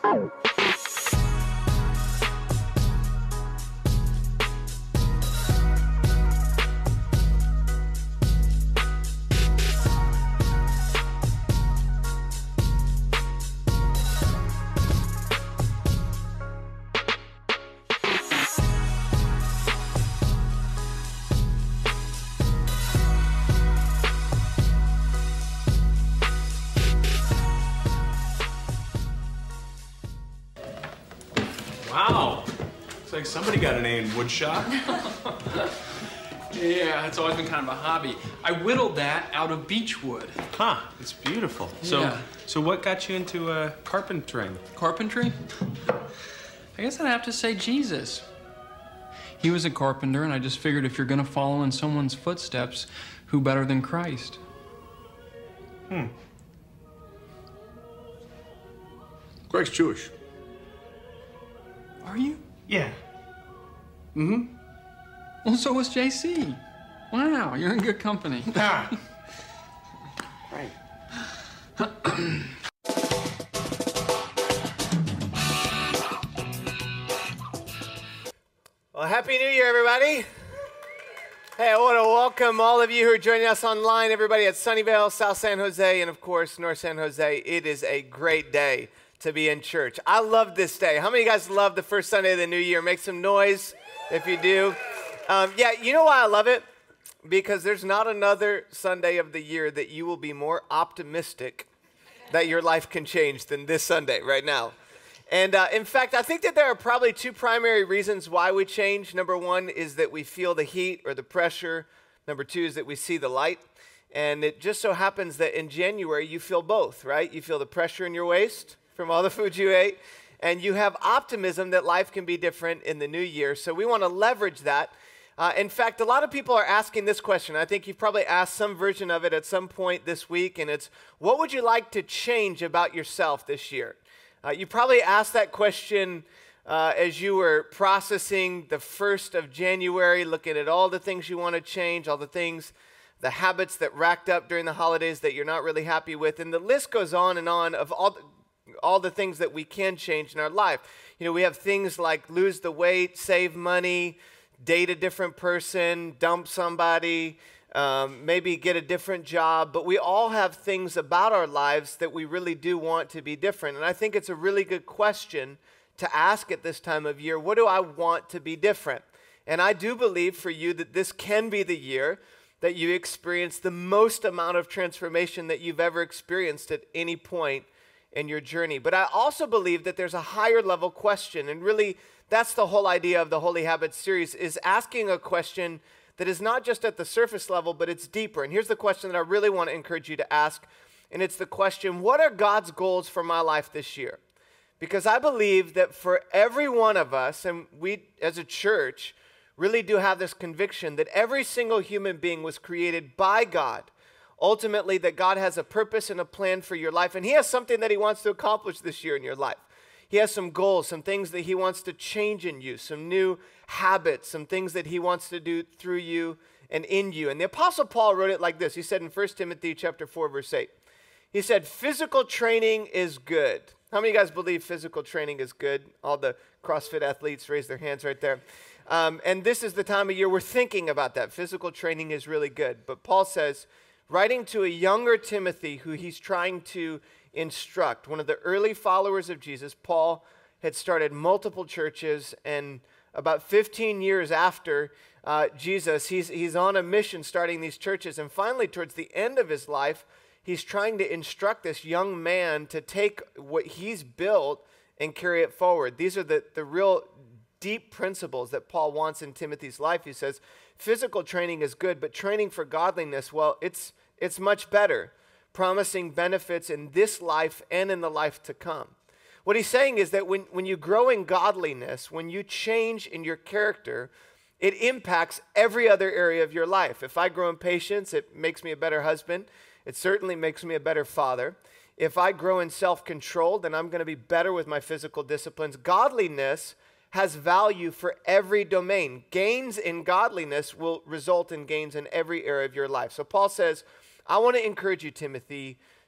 Wow, looks like somebody got an A in woodshop. Yeah, it's always been kind of a hobby. I whittled that out of beech wood. Huh, it's beautiful. Yeah. So what got you into carpentering? Carpentry? I guess I'd have to say Jesus. He was a carpenter, and I just figured if you're gonna follow in someone's footsteps, who better than Christ? Greg's Jewish. Are you? Yeah. Well, so was JC. Wow, you're in good company. Ah. Right. Well, Happy New Year, everybody. Hey, I want to welcome all of you who are joining us online, everybody at Sunnyvale, South San Jose, and of course, North San Jose. It is a great day to be in church. I love this day. How many of you guys love the first Sunday of the new year? Make some noise if you do. Yeah, you know why I love it? Because there's not another Sunday of the year that you will be more optimistic that your life can change than this Sunday right now. And in fact, I think that there are probably two primary reasons why we change. Number one is that we feel the heat or the pressure. Number two is that we see the light. And it just so happens that in January, you feel both, right? You feel the pressure in your waist from all the food you ate, and you have optimism that life can be different in the new year. So we want to leverage that. In fact, a lot of people are asking this question. I think you've probably asked some version of it at some point this week, and it's, what would you like to change about yourself this year? You probably asked that question as you were processing the 1st of January, looking at all the things you want to change, all the things, the habits that racked up during the holidays that you're not really happy with. And the list goes on and on of all the things that we can change in our life. You know, we have things like lose the weight, save money, date a different person, dump somebody, maybe get a different job, but we all have things about our lives that we really do want to be different. And I think it's a really good question to ask at this time of year, what do I want to be different? And I do believe for you that this can be the year that you experience the most amount of transformation that you've ever experienced at any point in your journey. But I also believe that there's a higher level question, and really that's the whole idea of the Holy Habits series, is asking a question that is not just at the surface level, but it's deeper. And here's the question that I really want to encourage you to ask, and it's the question, what are God's goals for my life this year? Because I believe that for every one of us, and we as a church really do have this conviction that every single human being was created by God. Ultimately, that God has a purpose and a plan for your life, and He has something that He wants to accomplish this year in your life. He has some goals, some things that He wants to change in you, some new habits, some things that He wants to do through you and in you. And the Apostle Paul wrote it like this. He said in 1 Timothy chapter 4, verse 8, he said, physical training is good. How many of you guys believe physical training is good? All the CrossFit athletes raise their hands right there. And this is the time of year we're thinking about that. Physical training is really good. But Paul says, writing to a younger Timothy who he's trying to instruct, one of the early followers of Jesus, Paul had started multiple churches, and about 15 years after Jesus, he's on a mission starting these churches, and finally towards the end of his life, he's trying to instruct this young man to take what he's built and carry it forward. These are the real deep principles that Paul wants in Timothy's life. He says, physical training is good, but training for godliness, well, it's much better, promising benefits in this life and in the life to come. What he's saying is that when you grow in godliness, when you change in your character, it impacts every other area of your life. If I grow in patience, it makes me a better husband. It certainly makes me a better father. If I grow in self-control, then I'm going to be better with my physical disciplines. Godliness has value for every domain. Gains in godliness will result in gains in every area of your life. So Paul says, I want to encourage you, Timothy,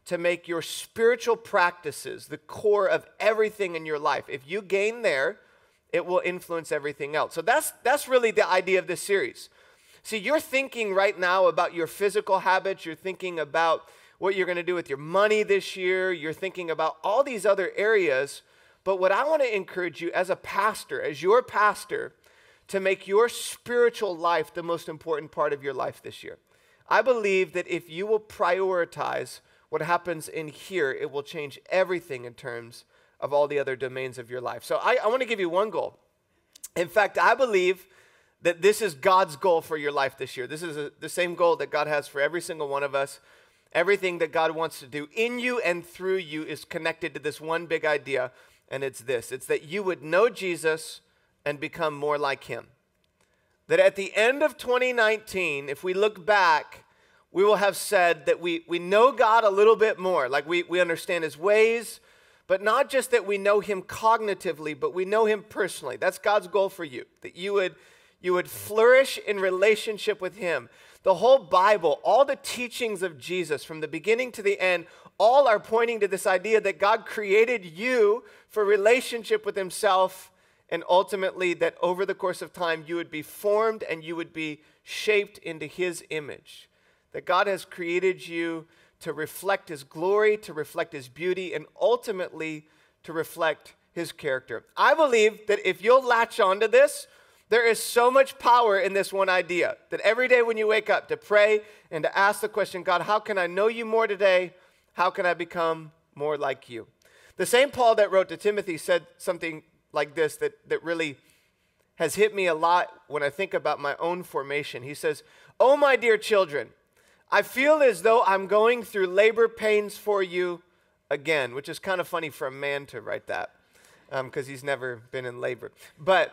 to make your spiritual practices the core of everything in your life. If you gain there, it will influence everything else. So that's really the idea of this series. See, you're thinking right now about your physical habits. You're thinking about what you're going to do with your money this year. You're thinking about all these other areas. But what I want to encourage you as a pastor, as your pastor, to make your spiritual life the most important part of your life this year. I believe that if you will prioritize what happens in here, it will change everything in terms of all the other domains of your life. So I want to give you one goal. In fact, I believe that this is God's goal for your life this year. This is the same goal that God has for every single one of us. Everything that God wants to do in you and through you is connected to this one big idea, and it's this. It's that you would know Jesus and become more like him. That at the end of 2019, if we look back, we will have said that we know God a little bit more. Like we understand his ways, but not just that we know him cognitively, but we know him personally. That's God's goal for you, that you would flourish in relationship with him. The whole Bible, all the teachings of Jesus from the beginning to the end, all are pointing to this idea that God created you for relationship with himself, and ultimately that over the course of time you would be formed and you would be shaped into his image. That God has created you to reflect his glory, to reflect his beauty, and ultimately to reflect his character. I believe that if you'll latch onto this, there is so much power in this one idea that every day when you wake up to pray and to ask the question, God, how can I know you more today? How can I become more like you? The same Paul that wrote to Timothy said something like this that really has hit me a lot when I think about my own formation. He says, "Oh, my dear children, I feel as though I'm going through labor pains for you again," which is kind of funny for a man to write that because he's never been in labor. But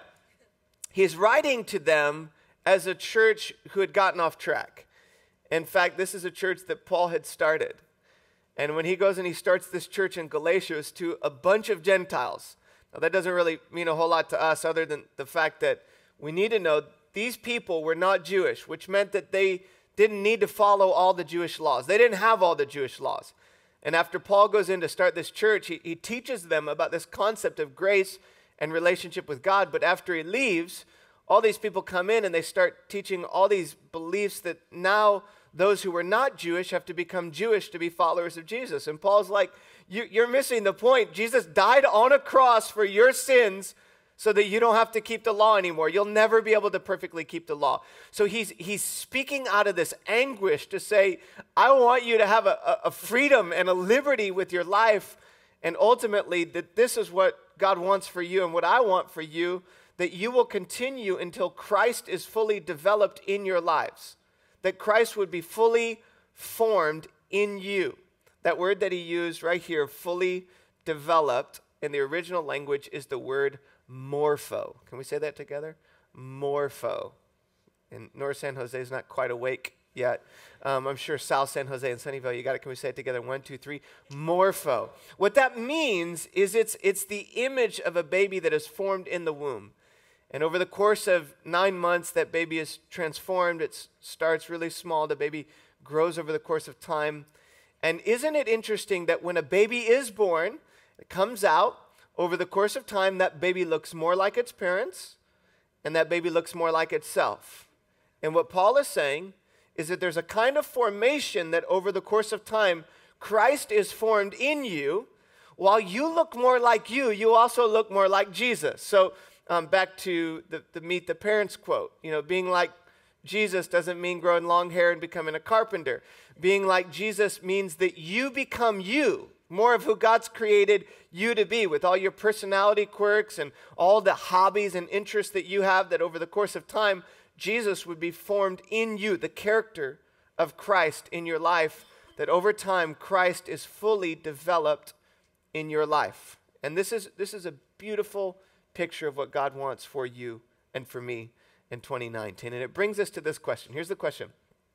he's writing to them as a church who had gotten off track. In fact, this is a church that Paul had started. And when he goes and he starts this church in Galatia, it's to a bunch of Gentiles. Now, that doesn't really mean a whole lot to us other than the fact that we need to know these people were not Jewish, which meant that they didn't need to follow all the Jewish laws. They didn't have all the Jewish laws. And after Paul goes in to start this church, he teaches them about this concept of grace and relationship with God. But after he leaves, all these people come in and they start teaching all these beliefs that now those who were not Jewish have to become Jewish to be followers of Jesus. And Paul's like, you're missing the point. Jesus died on a cross for your sins so that you don't have to keep the law anymore. You'll never be able to perfectly keep the law. So he's speaking out of this anguish to say, I want you to have a freedom and a liberty with your life, and ultimately that this is what God wants for you and what I want for you, that you will continue until Christ is fully developed in your lives, that Christ would be fully formed in you. That word that he used right here, fully developed, in the original language is the word morpho. Can we say that together? Morpho. And North San Jose is not quite awake yet. I'm sure South San Jose and Sunnyvale, you got it. Can we say it together? 1, 2, 3. Morpho. What that means is it's the image of a baby that is formed in the womb. And over the course of 9 months, that baby is transformed. It starts really small. The baby grows over the course of time. And isn't it interesting that when a baby is born, it comes out, over the course of time, that baby looks more like its parents, and that baby looks more like itself. And what Paul is saying is that there's a kind of formation that over the course of time, Christ is formed in you. While you look more like you also look more like Jesus. So back to the Meet the Parents quote, being like Jesus doesn't mean growing long hair and becoming a carpenter. Being like Jesus means that you become you, more of who God's created you to be, with all your personality quirks and all the hobbies and interests that you have, that over the course of time, Jesus would be formed in you, the character of Christ in your life, that over time, Christ is fully developed in your life. And this is a beautiful picture of what God wants for you and for me in 2019. And it brings us to this question. Here's the question.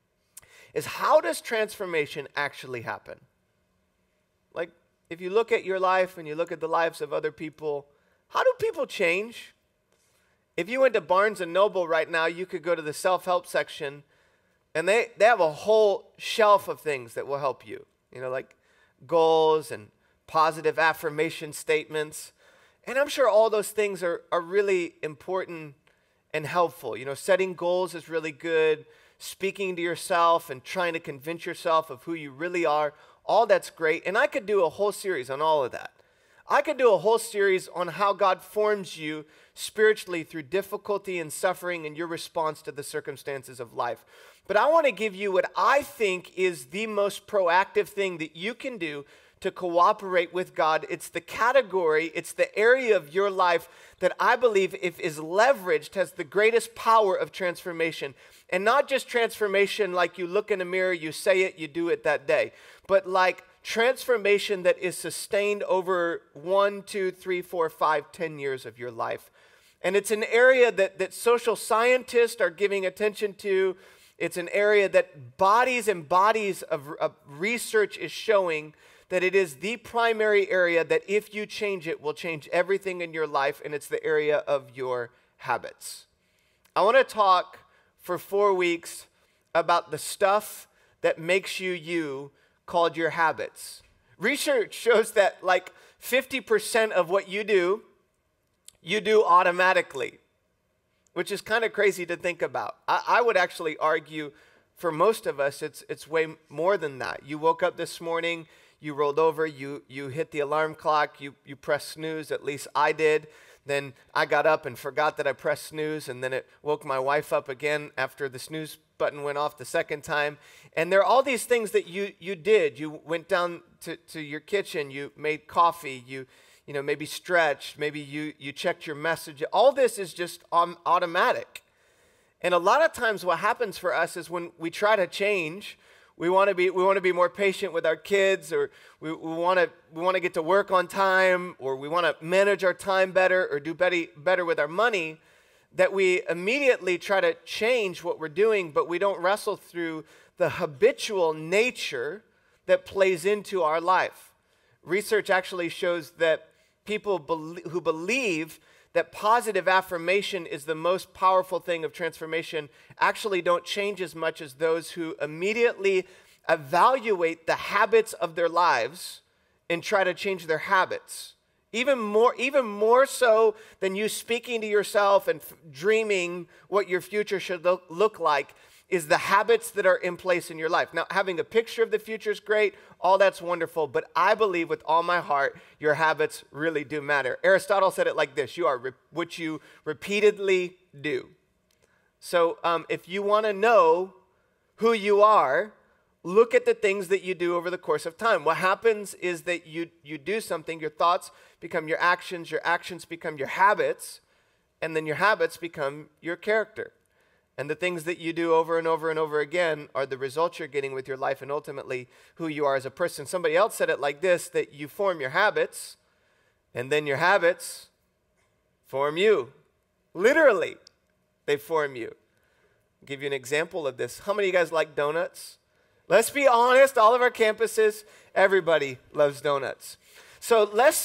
Is how does transformation actually happen? Like, if you look at your life and you look at the lives of other people, how do people change? If you went to Barnes & Noble right now, you could go to the self-help section, and they have a whole shelf of things that will help you. Like goals and positive affirmation statements. And I'm sure all those things are really important and helpful. You know, setting goals is really good. Speaking to yourself and trying to convince yourself of who you really are, all that's great. And I could do a whole series on all of that. I could do a whole series on how God forms you spiritually through difficulty and suffering and your response to the circumstances of life. But I want to give you what I think is the most proactive thing that you can do to cooperate with God. It's the category, it's the area of your life that I believe, if is leveraged, has the greatest power of transformation. And not just transformation like you look in a mirror, you say it, you do it that day, but like transformation that is sustained over 1, 2, 3, 4, 5, 10 years of your life. And it's an area that social scientists are giving attention to. It's an area that bodies and bodies of research is showing that it is the primary area that if you change it will change everything in your life, and it's the area of your habits. I want to talk for 4 weeks about the stuff that makes you you, called your habits. Research shows that like 50% of what you do automatically, which is kind of crazy to think about. I would actually argue for most of us, it's way more than that. You woke up this morning, you rolled over, you hit the alarm clock, you pressed snooze, at least I did. Then I got up and forgot that I pressed snooze, and then it woke my wife up again after the snooze button went off the second time. And there are all these things that you did. You went down to your kitchen, you made coffee, you know, maybe stretched, maybe you checked your message. All this is just automatic. And a lot of times what happens for us is when we try to change, we want to be more patient with our kids, or we want to get to work on time, or we want to manage our time better, or do better with our money, that we immediately try to change what we're doing, but we don't wrestle through the habitual nature that plays into our life. Research actually shows that people who believe that positive affirmation is the most powerful thing of transformation actually don't change as much as those who immediately evaluate the habits of their lives and try to change their habits. Even more so than you speaking to yourself and dreaming what your future should look like is the habits that are in place in your life. Now, having a picture of the future is great. All that's wonderful. But I believe with all my heart, your habits really do matter. Aristotle said it like this: you are what you repeatedly do. So if you want to know who you are, look at the things that you do over the course of time. What happens is that you do something, your thoughts become your actions become your habits, and then your habits become your character. And the things that you do over and over and over again are the results you're getting with your life and ultimately who you are as a person. Somebody else said it like this, that you form your habits, and then your habits form you. Literally, they form you. I'll give you an example of this. How many of you guys like donuts? Let's be honest, all of our campuses, everybody loves donuts. So let's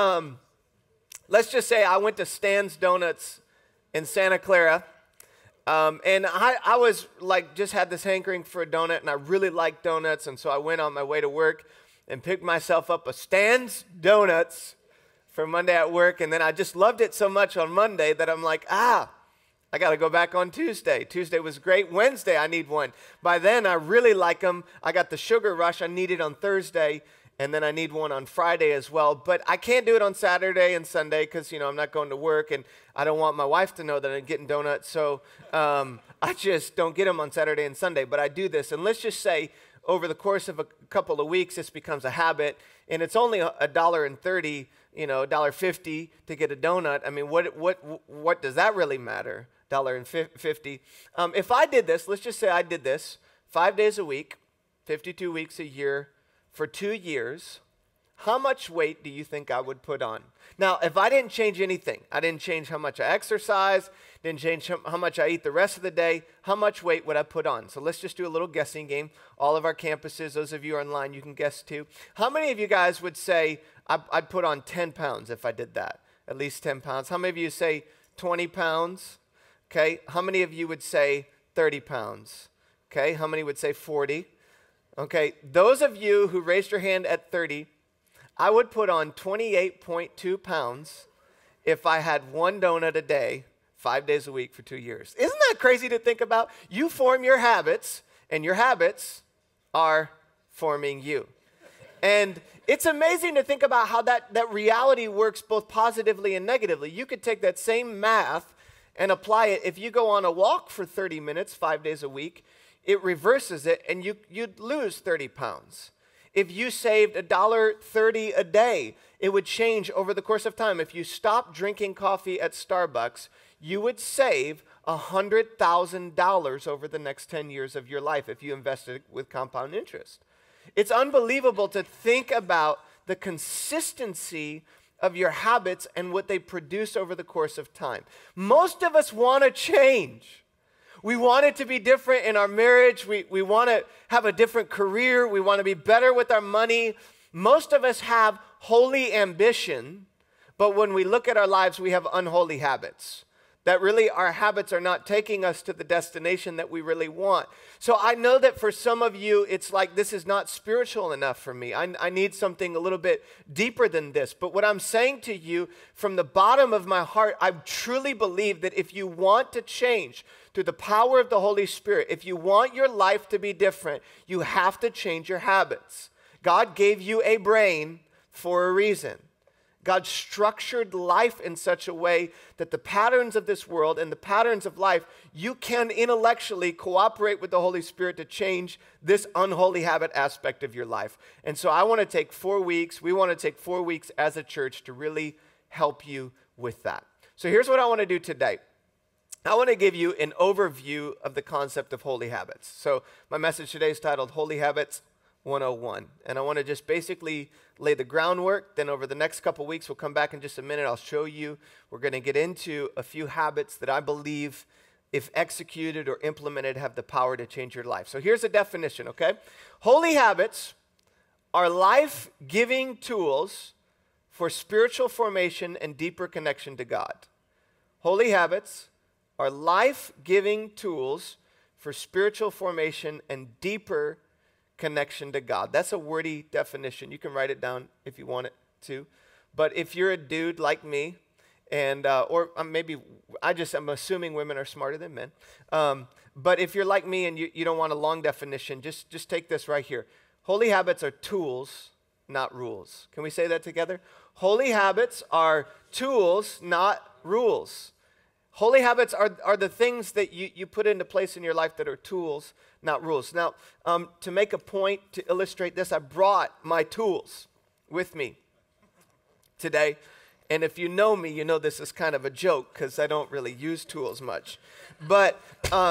just say I went to Stan's Donuts in Santa Clara, and I was like, just had this hankering for a donut, and I really like donuts, and so I went on my way to work and picked myself up a Stan's Donuts for Monday at work, and then I just loved it so much on Monday that I'm like, I got to go back on Tuesday. Tuesday was great. Wednesday, I need one. By then, I really like them. I got the sugar rush I needed on Thursday, and then I need one on Friday as well. But I can't do it on Saturday and Sunday because, I'm not going to work, and I don't want my wife to know that I'm getting donuts. So I just don't get them on Saturday and Sunday. But I do this. And let's just say over the course of a couple of weeks, this becomes a habit, and it's only $1.30, $1.50 to get a donut. I mean, what does that really matter? $1.50. If I did this, let's just say I did this 5 days a week, 52 weeks a year for 2 years, how much weight do you think I would put on? Now, if I didn't change anything, I didn't change how much I exercise, didn't change how much I eat the rest of the day, how much weight would I put on? So let's just do a little guessing game. All of our campuses, those of you online, you can guess too. How many of you guys would say I'd put on 10 pounds if I did that? At least 10 pounds. How many of you say 20 pounds? Okay, how many of you would say 30 pounds? Okay, how many would say 40? Okay, those of you who raised your hand at 30, I would put on 28.2 pounds if I had one donut a day, 5 days a week for 2 years. Isn't that crazy to think about? You form your habits, and your habits are forming you. And it's amazing to think about how that reality works both positively and negatively. You could take that same math and apply it. If you go on a walk for 30 minutes, 5 days a week, it reverses it, and you'd lose 30 pounds. If you saved $1.30 a day, it would change over the course of time. If you stopped drinking coffee at Starbucks, you would save $100,000 over the next 10 years of your life if you invested with compound interest. It's unbelievable to think about the consistency of your habits and what they produce over the course of time. Most of us want to change. We want it to be different in our marriage. We want to have a different career. We want to be better with our money. Most of us have holy ambition, but when we look at our lives, we have unholy habits. That really our habits are not taking us to the destination that we really want. So I know that for some of you, it's like, this is not spiritual enough for me. I need something a little bit deeper than this. But what I'm saying to you from the bottom of my heart, I truly believe that if you want to change through the power of the Holy Spirit, if you want your life to be different, you have to change your habits. God gave you a brain for a reason. God structured life in such a way that the patterns of this world and the patterns of life, you can intellectually cooperate with the Holy Spirit to change this unholy habit aspect of your life. And so I want to take 4 weeks. We want to take 4 weeks as a church to really help you with that. So here's what I want to do today. I want to give you an overview of the concept of holy habits. So my message today is titled Holy Habits 101. And I want to just basically lay the groundwork. Then over the next couple weeks, we'll come back in just a minute. I'll show you. We're going to get into a few habits that I believe, if executed or implemented, have the power to change your life. So here's a definition, okay? Holy habits are life-giving tools for spiritual formation and deeper connection to God. Holy habits are life-giving tools for spiritual formation and deeper connection to God. That's a wordy definition. You can write it down if you want it to. But if you're a dude like me, and or maybe I'm assuming women are smarter than men. But if you're like me and you don't want a long definition, just take this right here. Holy habits are tools, not rules. Can we say that together? Holy habits are tools, not rules. Holy habits are the things that you put into place in your life that are tools, not rules. Now, to make a point, to illustrate this, I brought my tools with me today. And if you know me, you know this is kind of a joke because I don't really use tools much. But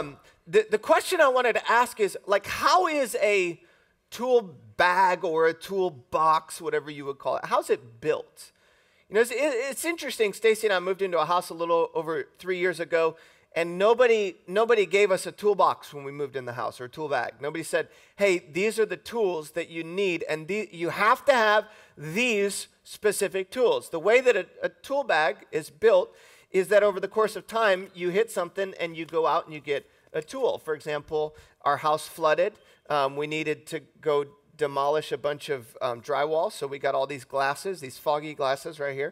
the question I wanted to ask is, like, how is a tool bag or a tool box, whatever you would call it, how's it built? You know, it's interesting. Stacy and I moved into a house a little over 3 years ago, and nobody gave us a toolbox when we moved in the house, or a tool bag. Nobody said, hey, these are the tools that you need, and you have to have these specific tools. The way that a tool bag is built is that over the course of time, you hit something and you go out and you get a tool. For example, our house flooded. We needed to go demolish a bunch of drywall, so we got all these glasses, these foggy glasses right here,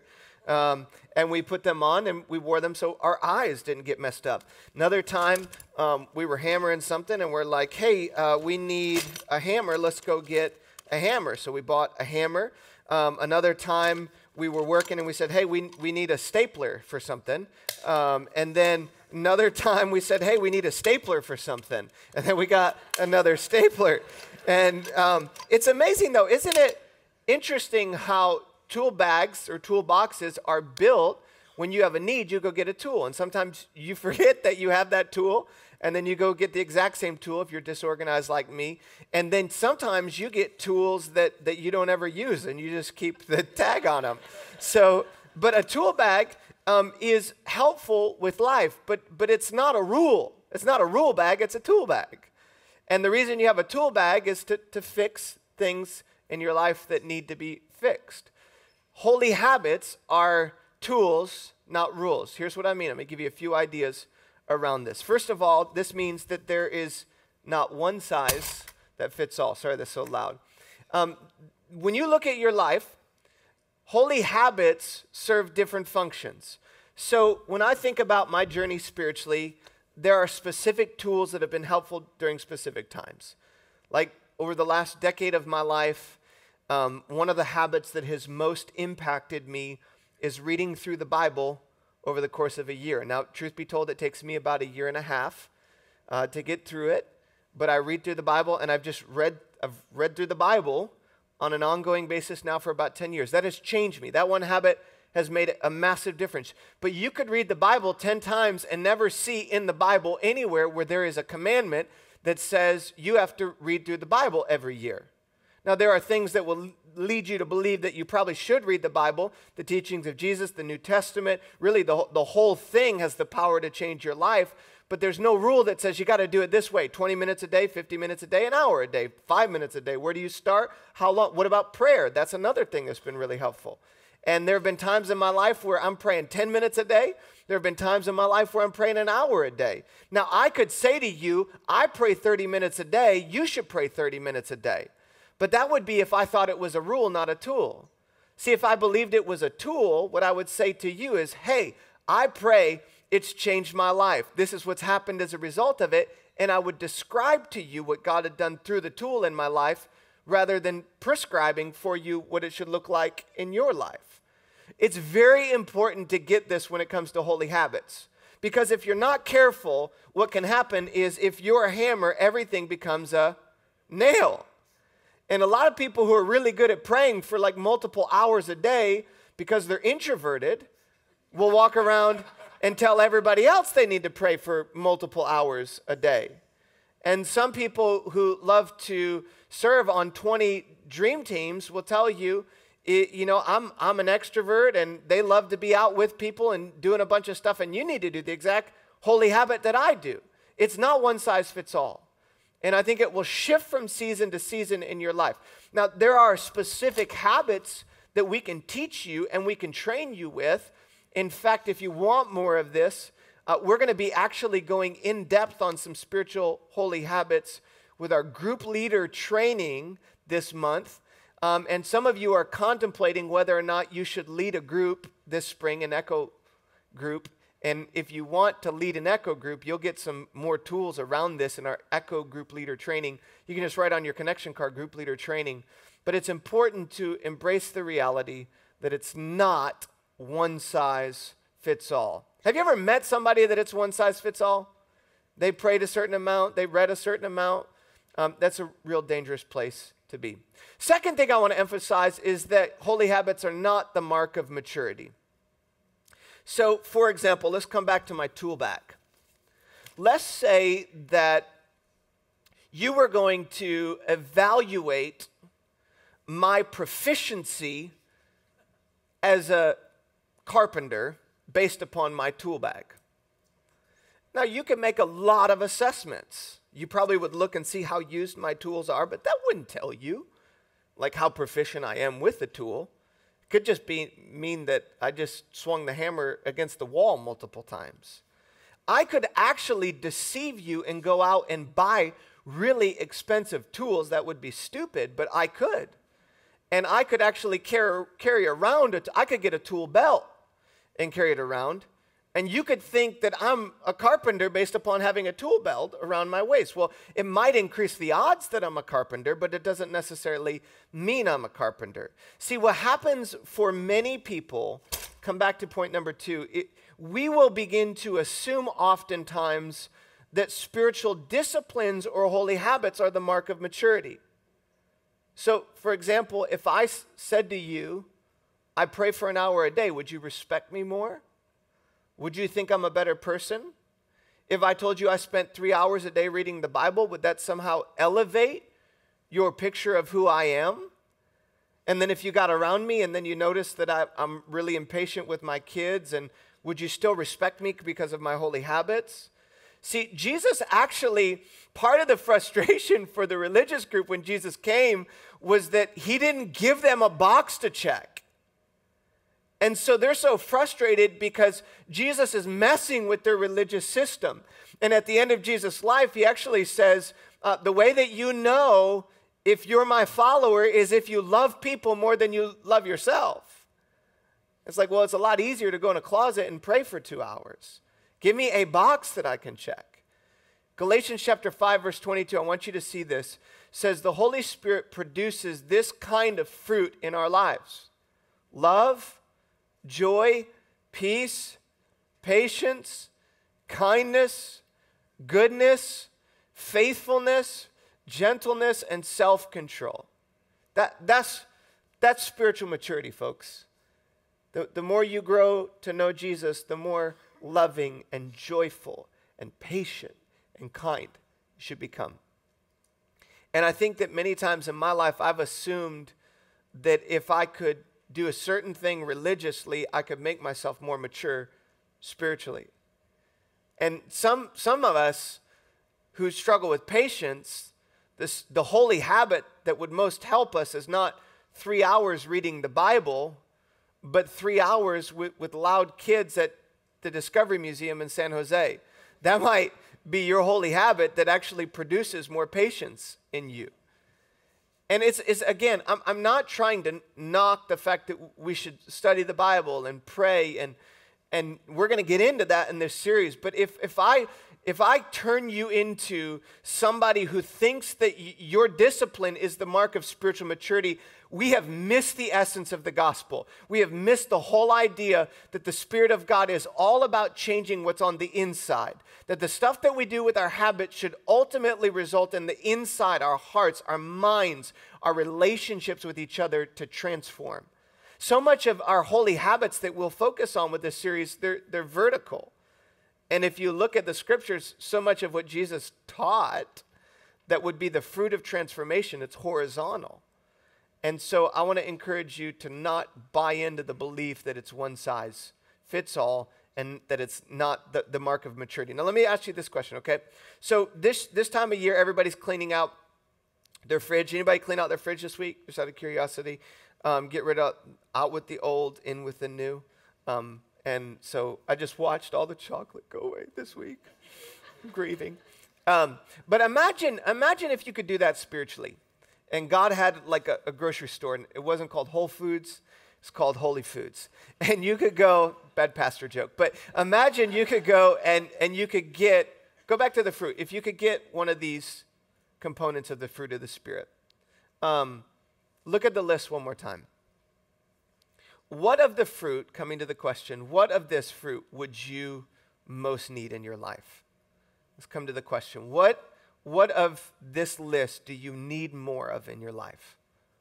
and we put them on and we wore them so our eyes didn't get messed up. Another time, we were hammering something and we're like, hey, we need a hammer, let's go get a hammer. So we bought a hammer. Another time we were working and we said, hey, we need a stapler for something. And then another time we said, hey, we need a stapler for something. And then we got another stapler. And it's amazing, though, isn't it interesting how tool bags or tool boxes are built? When you have a need, you go get a tool. And sometimes you forget that you have that tool, and then you go get the exact same tool if you're disorganized like me. And then sometimes you get tools that you don't ever use, and you just keep the tag on them. So, but a tool bag is helpful with life, but it's not a rule. It's not a rule bag, it's a tool bag. And the reason you have a tool bag is to fix things in your life that need to be fixed. Holy habits are tools, not rules. Here's what I mean. I'm going to give you a few ideas around this. First of all, this means that there is not one size that fits all. Sorry, that's so loud. When you look at your life, holy habits serve different functions. So when I think about my journey spiritually, there are specific tools that have been helpful during specific times. Like over the last decade of my life, one of the habits that has most impacted me is reading through the Bible over the course of a year. Now, truth be told, it takes me about 1.5 years to get through it. But I read through the Bible, and I've read through the Bible on an ongoing basis now for about 10 years. That has changed me. That one habit has made a massive difference. But you could read the Bible 10 times and never see in the Bible anywhere where there is a commandment that says you have to read through the Bible every year. Now, there are things that will lead you to believe that you probably should read the Bible, the teachings of Jesus, the New Testament. Really, the whole thing has the power to change your life. But there's no rule that says you got to do it this way, 20 minutes a day, 50 minutes a day, an hour a day, 5 minutes a day. Where do you start? How long? What about prayer? That's another thing that's been really helpful. And there have been times in my life where I'm praying 10 minutes a day. There have been times in my life where I'm praying an hour a day. Now, I could say to you, I pray 30 minutes a day. You should pray 30 minutes a day. But that would be if I thought it was a rule, not a tool. See, if I believed it was a tool, what I would say to you is, hey, I pray, it's changed my life. This is what's happened as a result of it. And I would describe to you what God had done through the tool in my life rather than prescribing for you what it should look like in your life. It's very important to get this when it comes to holy habits. Because if you're not careful, what can happen is if you're a hammer, everything becomes a nail. And a lot of people who are really good at praying for like multiple hours a day because they're introverted will walk around and tell everybody else they need to pray for multiple hours a day. And some people who love to serve on 20 dream teams will tell you, I'm an extrovert and they love to be out with people and doing a bunch of stuff, and you need to do the exact holy habit that I do. It's not one size fits all. And I think it will shift from season to season in your life. Now, there are specific habits that we can teach you and we can train you with. In fact, if you want more of this, we're going to be actually going in depth on some spiritual holy habits with our group leader training this month. And some of you are contemplating whether or not you should lead a group this spring, an Echo group. And if you want to lead an Echo group, you'll get some more tools around this in our Echo group leader training. You can just write on your connection card, group leader training. But it's important to embrace the reality that it's not one size fits all. Have you ever met somebody that it's one size fits all? They prayed a certain amount, they read a certain amount. That's a real dangerous place to be. Second thing I want to emphasize is that holy habits are not the mark of maturity. So, for example, let's come back to my tool bag. Let's say that you were going to evaluate my proficiency as a carpenter based upon my tool bag. Now, you can make a lot of assessments. You probably would look and see how used my tools are, but that wouldn't tell you like how proficient I am with the tool. Could just mean that I just swung the hammer against the wall multiple times. I could actually deceive you and go out and buy really expensive tools. That would be stupid, but I could. And I could actually carry around I could get a tool belt and carry it around. And you could think that I'm a carpenter based upon having a tool belt around my waist. Well, it might increase the odds that I'm a carpenter, but it doesn't necessarily mean I'm a carpenter. See, what happens for many people, come back to point number 2, we will begin to assume oftentimes that spiritual disciplines or holy habits are the mark of maturity. So, for example, if I said to you, I pray for an hour a day, would you respect me more? Would you think I'm a better person? If I told you I spent 3 hours a day reading the Bible, would that somehow elevate your picture of who I am? And then if you got around me and then you noticed that I'm really impatient with my kids, and would you still respect me because of my holy habits? See, Jesus actually, part of the frustration for the religious group when Jesus came was that he didn't give them a box to check. And so they're so frustrated because Jesus is messing with their religious system. And at the end of Jesus' life, he actually says, the way that you know if you're my follower is if you love people more than you love yourself. It's like, well, it's a lot easier to go in a closet and pray for 2 hours. Give me a box that I can check. Galatians chapter 5, verse 22, I want you to see this, says the Holy Spirit produces this kind of fruit in our lives. Love, joy, peace, patience, kindness, goodness, faithfulness, gentleness, and self-control. That's spiritual maturity, folks. The more you grow to know Jesus, the more loving and joyful and patient and kind you should become. And I think that many times in my life, I've assumed that if I could do a certain thing religiously, I could make myself more mature spiritually. And some of us who struggle with patience, the holy habit that would most help us is not 3 hours reading the Bible, but 3 hours with loud kids at the Discovery Museum in San Jose. That might be your holy habit that actually produces more patience in you. And it's again, I'm not trying to knock the fact that we should study the Bible and pray, and we're going to get into that in this series. But if I turn you into somebody who thinks that your discipline is the mark of spiritual maturity, we have missed the essence of the gospel. We have missed the whole idea that the Spirit of God is all about changing what's on the inside. That the stuff that we do with our habits should ultimately result in the inside, our hearts, our minds, our relationships with each other to transform. So much of our holy habits that we'll focus on with this series, they're vertical. And if you look at the scriptures, so much of what Jesus taught that would be the fruit of transformation, it's horizontal. And so I want to encourage you to not buy into the belief that it's one size fits all and that it's not the mark of maturity. Now, let me ask you this question, okay? So this time of year, everybody's cleaning out their fridge. Anybody clean out their fridge this week, just out of curiosity? Get rid of, out with the old, in with the new. And so I just watched all the chocolate go away this week. I'm grieving. But imagine if you could do that spiritually. And God had like a grocery store, and it wasn't called Whole Foods, it's called Holy Foods. And you could go, bad pastor joke, but imagine you could go and you could go back to the fruit. If you could get one of these components of the fruit of the Spirit. Look at the list one more time. What of the fruit, coming to the question, what of this fruit would you most need in your life? Let's come to the question. What of this list do you need more of in your life?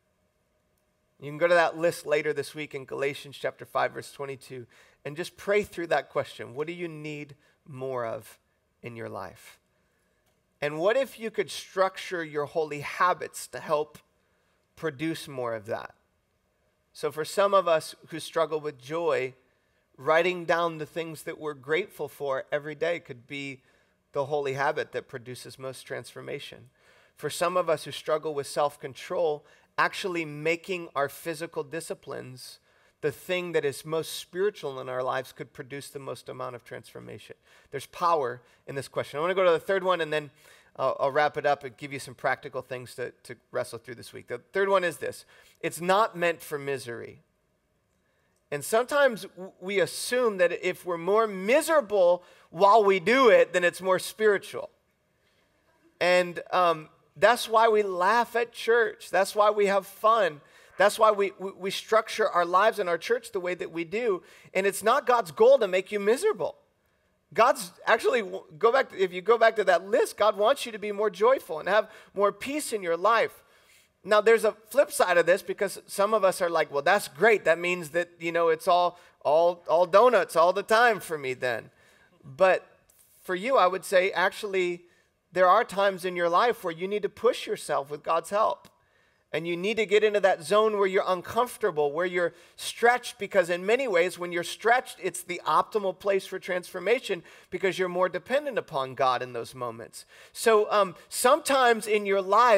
You can go to that list later this week in Galatians chapter 5, verse 22, and just pray through that question. What do you need more of in your life? And what if you could structure your holy habits to help produce more of that? So for some of us who struggle with joy, writing down the things that we're grateful for every day could be the holy habit that produces most transformation. For some of us who struggle with self-control, actually making our physical disciplines the thing that is most spiritual in our lives could produce the most amount of transformation. There's power in this question. I want to go to the third one, and then I'll wrap it up and give you some practical things to wrestle through this week. The third one is this. It's not meant for misery. And sometimes we assume that if we're more miserable while we do it, then it's more spiritual. And that's why we laugh at church. That's why we have fun. That's why we structure our lives in our church the way that we do. And it's not God's goal to make you miserable. God's actually, if you go back to that list, God wants you to be more joyful and have more peace in your life. Now, there's a flip side of this, because some of us are like, well, that's great. That means that, it's all donuts all the time for me then. But for you, I would say, actually, there are times in your life where you need to push yourself with God's help. And you need to get into that zone where you're uncomfortable, where you're stretched, because in many ways, when you're stretched, it's the optimal place for transformation because you're more dependent upon God in those moments. So sometimes in your life,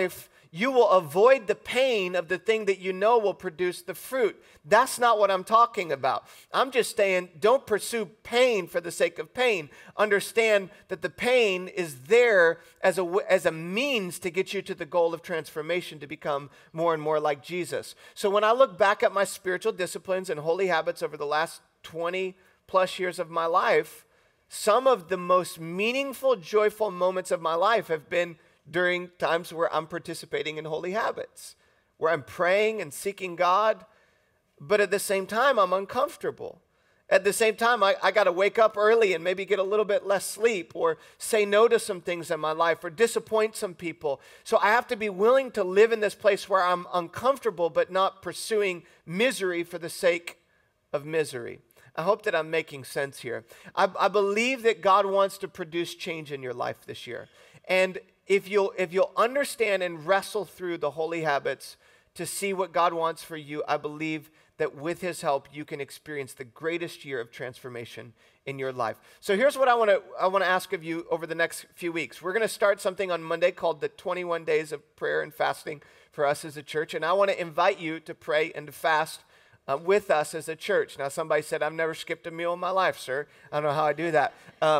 You will avoid the pain of the thing that you know will produce the fruit. That's not what I'm talking about. I'm just saying, don't pursue pain for the sake of pain. Understand that the pain is there as a means to get you to the goal of transformation, to become more and more like Jesus. So when I look back at my spiritual disciplines and holy habits over the last 20 plus years of my life, some of the most meaningful, joyful moments of my life have been during times where I'm participating in holy habits, where I'm praying and seeking God, but at the same time, I'm uncomfortable. At the same time, I got to wake up early and maybe get a little bit less sleep, or say no to some things in my life, or disappoint some people. So I have to be willing to live in this place where I'm uncomfortable, but not pursuing misery for the sake of misery. I hope that I'm making sense here. I believe that God wants to produce change in your life this year. And if you'll understand and wrestle through the holy habits to see what God wants for you, I believe that with his help, you can experience the greatest year of transformation in your life. So here's what I want to ask of you over the next few weeks. We're going to start something on Monday called the 21 Days of Prayer and Fasting for us as a church. And I want to invite you to pray and to fast with us as a church. Now, somebody said, I've never skipped a meal in my life, sir. I don't know how I do that.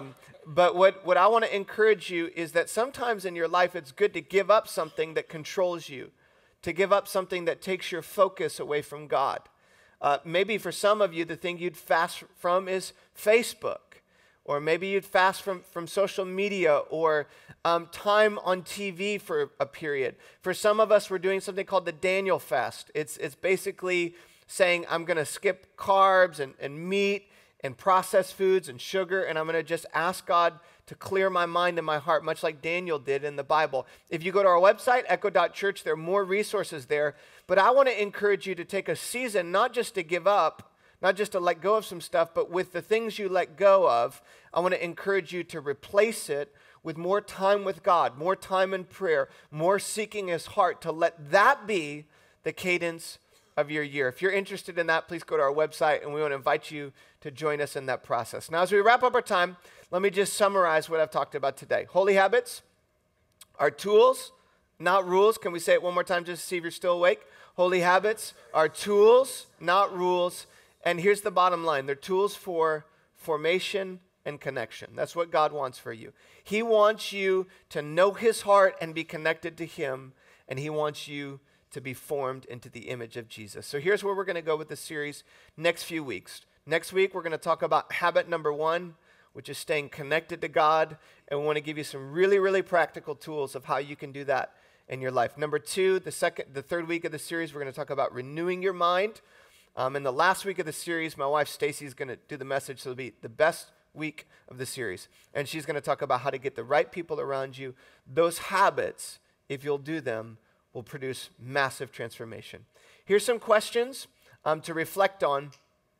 But what I want to encourage you is that sometimes in your life, it's good to give up something that controls you, to give up something that takes your focus away from God. Maybe for some of you, the thing you'd fast from is Facebook, or maybe you'd fast from social media, or time on TV for a period. For some of us, we're doing something called the Daniel fast. It's basically saying, I'm going to skip carbs and meat and processed foods and sugar, and I'm going to just ask God to clear my mind and my heart, much like Daniel did in the Bible. If you go to our website, echo.church, there are more resources there. But I want to encourage you to take a season, not just to give up, not just to let go of some stuff, but with the things you let go of, I want to encourage you to replace it with more time with God, more time in prayer, more seeking his heart, to let that be the cadence of your year. If you're interested in that, please go to our website, and we want to invite you to join us in that process. Now, as we wrap up our time, let me just summarize what I've talked about today. Holy habits are tools, not rules. Can we say it one more time just to see if you're still awake? Holy habits are tools, not rules. And here's the bottom line. They're tools for formation and connection. That's what God wants for you. He wants you to know his heart and be connected to him, and he wants you to be formed into the image of Jesus. So here's where we're going to go with the series next few weeks. Next week, we're going to talk about habit number 1, which is staying connected to God. And we want to give you some really, really practical tools of how you can do that in your life. Number 2, the third week of the series, we're going to talk about renewing your mind. In the last week of the series, my wife Stacy is going to do the message, so it'll be the best week of the series. And she's going to talk about how to get the right people around you. Those habits, if you'll do them, will produce massive transformation. Here's some questions to reflect on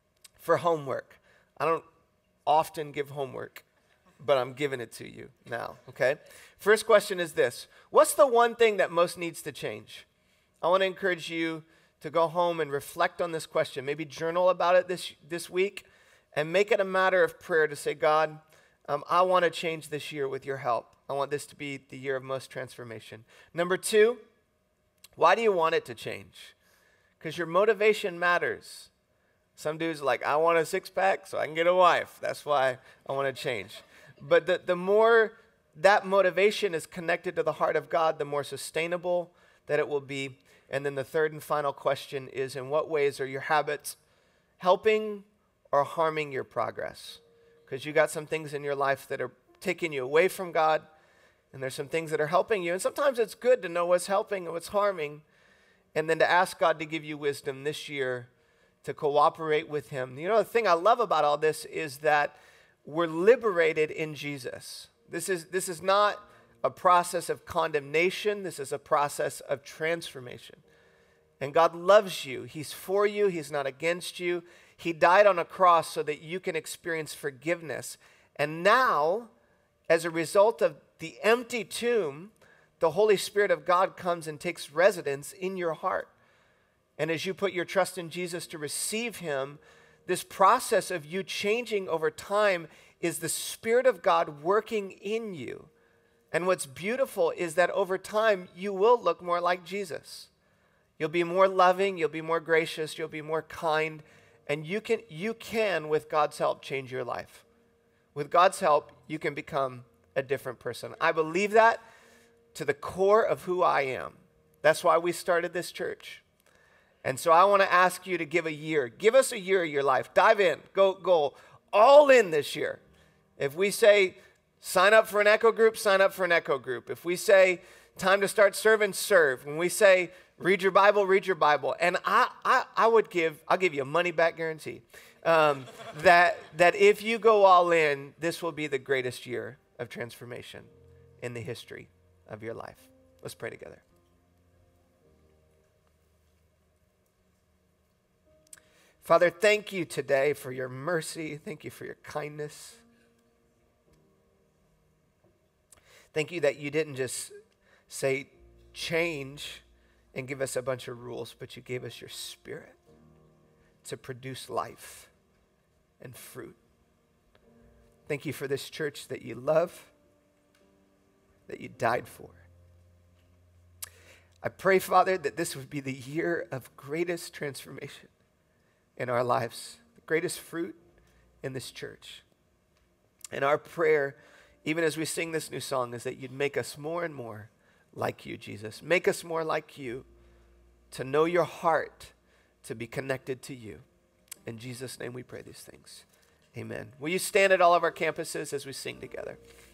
for homework. I don't often give homework, but I'm giving it to you now, okay? First question is this. What's the one thing that most needs to change? I want to encourage you to go home and reflect on this question. Maybe journal about it this week, and make it a matter of prayer to say, God, I want to change this year with your help. I want this to be the year of most transformation. Number 2, why do you want it to change? Because your motivation matters. Some dudes are like, I want a six-pack so I can get a wife. That's why I want to change. But the more that motivation is connected to the heart of God, the more sustainable that it will be. And then the third and final question is, in what ways are your habits helping or harming your progress? Because you got some things in your life that are taking you away from God, and there's some things that are helping you. And sometimes it's good to know what's helping and what's harming, and then to ask God to give you wisdom this year to cooperate with him. You know, the thing I love about all this is that we're liberated in Jesus. This is not a process of condemnation. This is a process of transformation. And God loves you. He's for you. He's not against you. He died on a cross so that you can experience forgiveness. And now, as a result of the empty tomb, the Holy Spirit of God comes and takes residence in your heart. And as you put your trust in Jesus to receive him, this process of you changing over time is the Spirit of God working in you. And what's beautiful is that over time, you will look more like Jesus. You'll be more loving, you'll be more gracious, you'll be more kind, and you can, with God's help, change your life. With God's help, you can become a different person. I believe that to the core of who I am. That's why we started this church. And so I want to ask you to give a year. Give us a year of your life. Dive in. Go all in this year. If we say, sign up for an Echo group, sign up for an Echo group. If we say, time to start serving, serve. When we say, read your Bible, read your Bible. And I'll give you a money back guarantee. That if you go all in, this will be the greatest year of transformation in the history of your life. Let's pray together. Father, thank you today for your mercy. Thank you for your kindness. Thank you that you didn't just say change and give us a bunch of rules, but you gave us your Spirit to produce life and fruit. Thank you for this church that you love, that you died for. I pray, Father, that this would be the year of greatest transformation in our lives, the greatest fruit in this church. And our prayer, even as we sing this new song, is that you'd make us more and more like you, Jesus. Make us more like you, to know your heart, to be connected to you. In Jesus' name we pray these things. Amen. Will you stand at all of our campuses as we sing together?